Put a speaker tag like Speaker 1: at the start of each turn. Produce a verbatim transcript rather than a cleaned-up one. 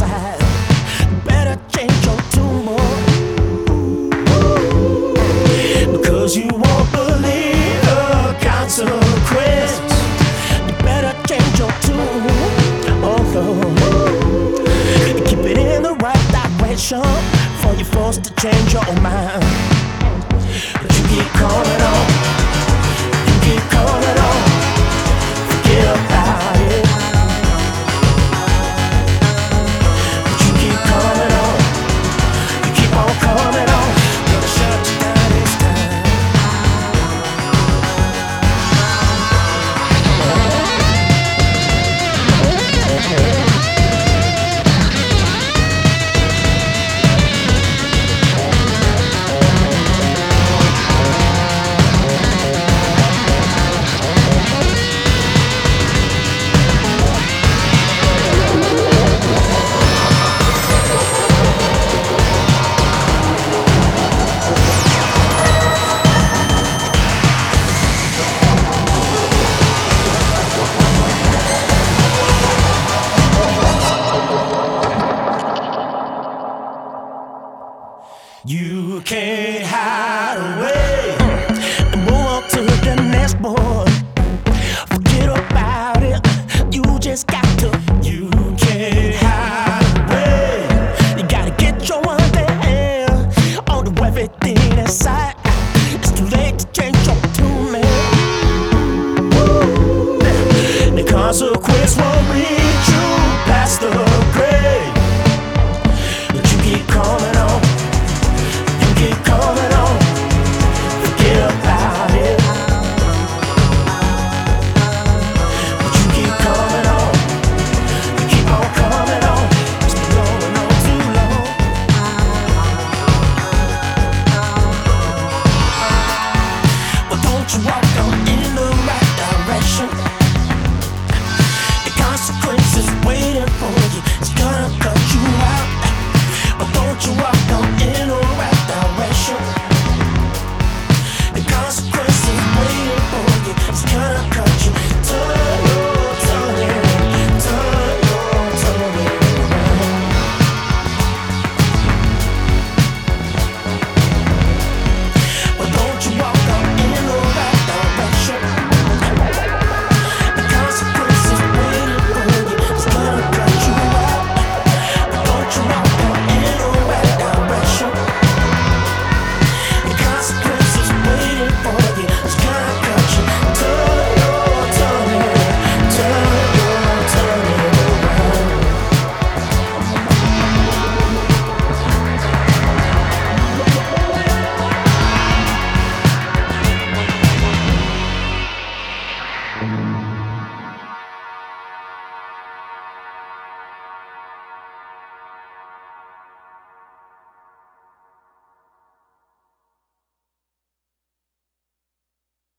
Speaker 1: side. Better change your tune, because you won't believe the consequence. You better change your tune. Oh Lord, keep it in the right direction before you're forced to change your mind. But you keep calling on, you keep calling on, forget about it. But you keep calling on, you keep on calling on, gonna shut you down this time. You can't hide away.